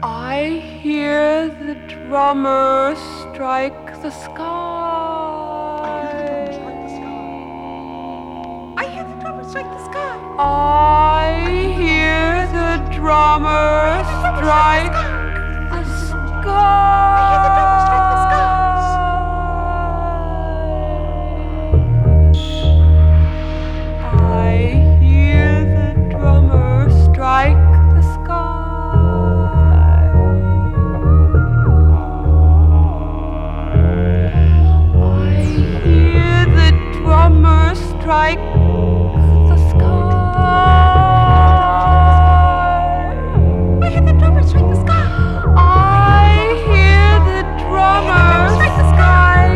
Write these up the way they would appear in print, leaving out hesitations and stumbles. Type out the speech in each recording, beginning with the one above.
I hear the drummer strike the sky. I hear the drummer strike the sky. I hear the drummer strike the sky. I hear the drummer strike the sky. I hear the drummer strike the sky. I hear the drummer strike the sky. I hear the drummer strike the sky. I hear the drummer strike the sky.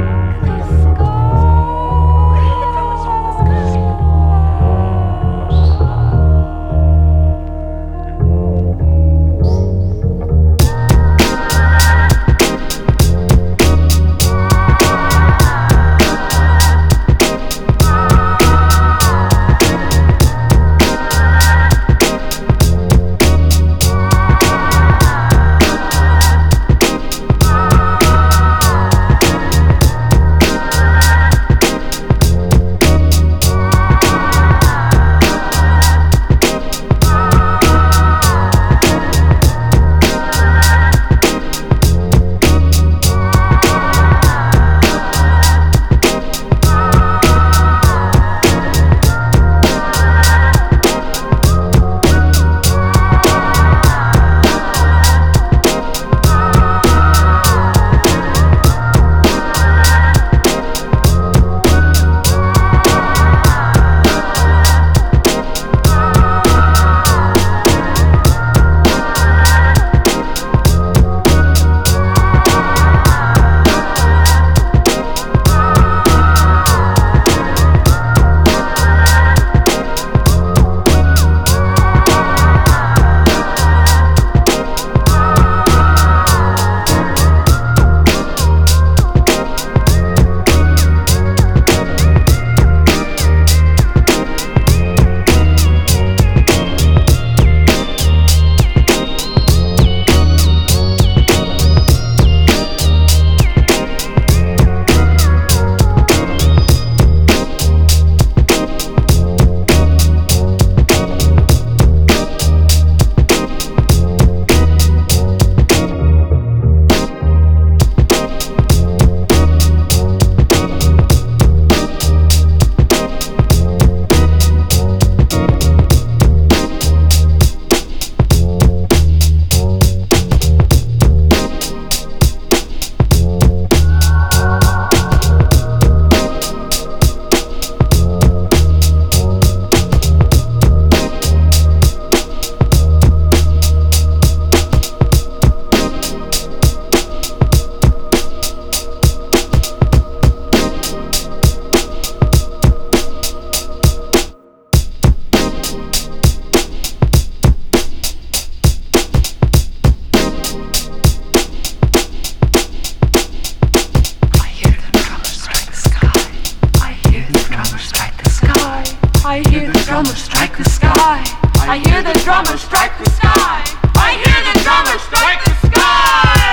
I hear the drummer strike the sky. I hear the drummer strike the sky. I hear the drummer strike the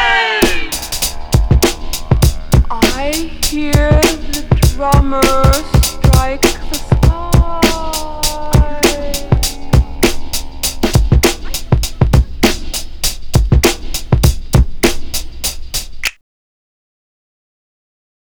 sky. I hear the drummer